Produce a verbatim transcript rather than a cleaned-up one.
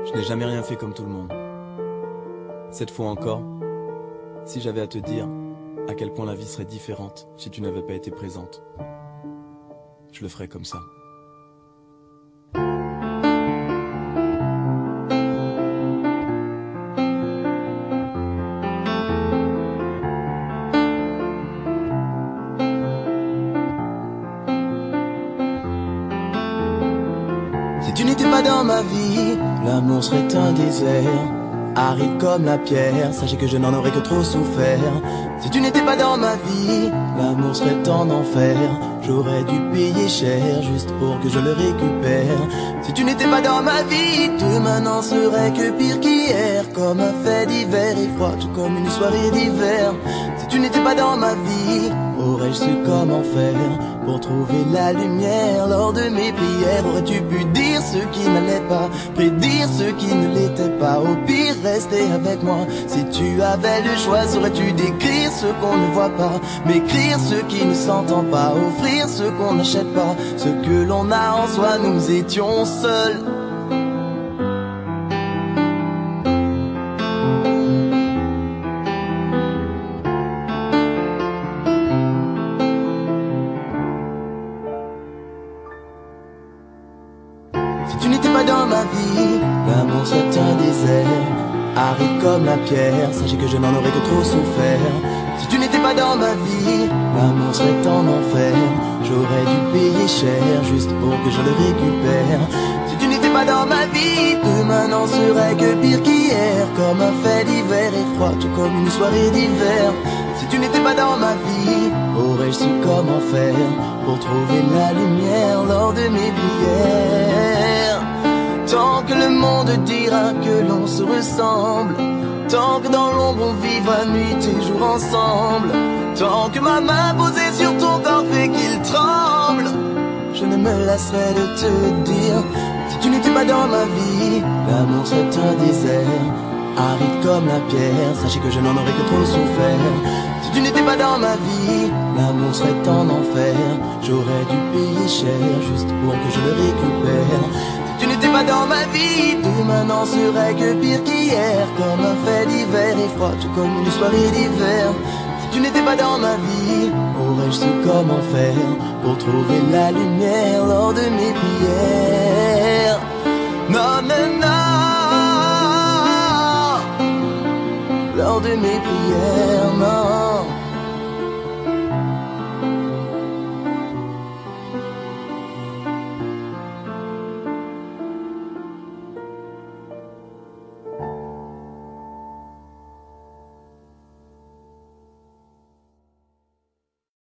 Je n'ai jamais rien fait comme tout le monde. Cette fois encore, si j'avais à te dire à quel point la vie serait différente si tu n'avais pas été présente, je le ferais comme ça. Si tu n'étais pas dans ma vie, l'amour serait un désert, aride comme la pierre, sachez que je n'en aurais que trop souffert. Si tu n'étais pas dans ma vie, l'amour serait en enfer, j'aurais dû payer cher juste pour que je le récupère. Si tu n'étais pas dans ma vie, demain n'en serait que pire qu'hier, comme un fait d'hiver et froid, tout comme une soirée d'hiver. Si tu n'étais pas dans ma vie, aurais-je su comment faire pour trouver la lumière lors de mes prières? Aurais-tu pu dire ce qui n'allait pas, prédire ce qui ne l'était pas, au pire rester avec moi? Si tu avais le choix, saurais-tu décrire ce qu'on ne voit pas, m'écrire ce qui ne s'entend pas, offrir ce qu'on n'achète pas, ce que l'on a en soi? Nous étions seuls. Si tu n'étais pas dans ma vie, l'amour serait un désert, aride comme la pierre, sachez que je n'en aurais que trop souffert. Si tu n'étais pas dans ma vie, l'amour serait en enfer, j'aurais dû payer cher juste pour que je le récupère. Si tu n'étais pas dans ma vie, demain n'en serait que pire qu'hier, comme un fait d'hiver et froid, tout comme une soirée d'hiver. Si tu n'étais pas dans ma vie, aurais-je su comment faire pour trouver la lumière lors de mes prières? Tant que le monde dira que l'on se ressemble, tant que dans l'ombre on vivra nuit et jour ensemble, tant que ma main posée sur ton corps fait qu'il tremble, je ne me lasserai de te dire, si tu n'étais pas dans ma vie, l'amour serait un désert, aride comme la pierre, sachez que je n'en aurais que trop souffert. Si tu n'étais pas dans ma vie, l'amour serait en enfer, j'aurais dû payer cher juste pour que je le récupère. Si tu n'étais pas dans ma vie, demain n'en serait que pire qu'hier, comme un fait d'hiver et froid, tout comme une soirée d'hiver. Si tu n'étais pas dans ma vie, aurais-je su comment faire pour trouver la lumière lors de mes prières? Non, non, non, lors de mes prières, non.